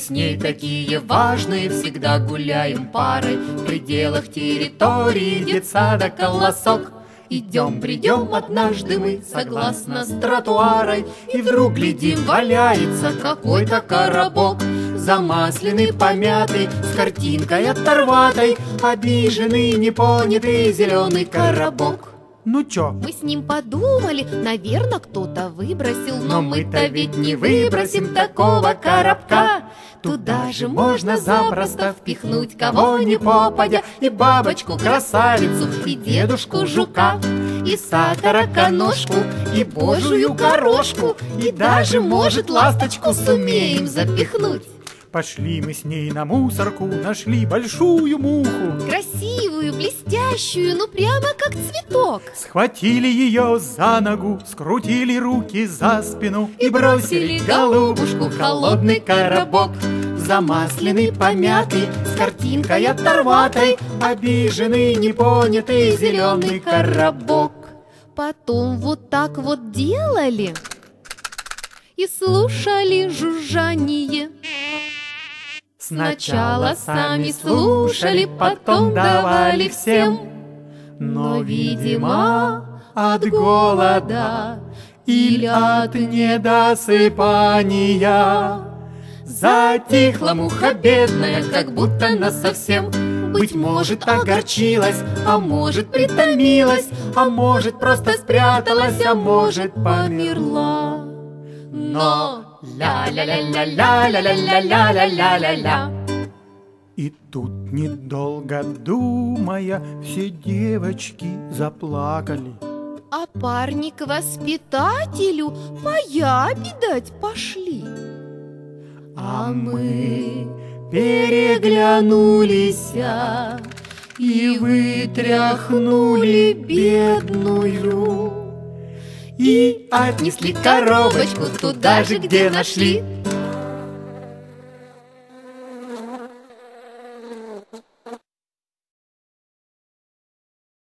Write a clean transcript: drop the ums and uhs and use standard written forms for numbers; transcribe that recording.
с ней такие важные, всегда гуляем парой. В пределах территории детсада «Колосок». Идем-бредем однажды мы, согласно с тротуарой, и вдруг, глядим, валяется какой-то коробок, замасленный, помятый, с картинкой оторватой, обиженный, непонятый зеленый коробок. Ну чё? Мы с ним подумали, наверное, кто-то выбросил. Но мы-то ведь не выбросим такого коробка. Туда же можно запросто впихнуть кого ни попадя, и бабочку красавицу, и дедушку жука, и сахароконожку, и божью горошку, и даже, может, ласточку сумеем запихнуть. Пошли мы с ней на мусорку, нашли большую муху. Красивую, блестящую, ну прямо как цветок. Схватили ее за ногу, скрутили руки за спину И бросили голубушку в холодный коробок, замасленный, помятый, с картинкой оторватой, обиженный, непонятый зеленый коробок. Потом вот так вот делали и слушали жужжание. Сначала сами слушали, потом давали всем. Но, видимо, от голода или от недосыпания затихла муха бедная, как будто насовсем. Быть может, огорчилась, а может, притомилась, а может, просто спряталась, а может, померла. Но ля-ля-ля-ля-ля-ля-ля-ля-ля-ля-ля-ля. И тут, недолго думая, все девочки заплакали. А парни к воспитателю поябедать пошли. А мы переглянулись и вытряхнули бедную, и отнесли коробочку туда же, где нашли.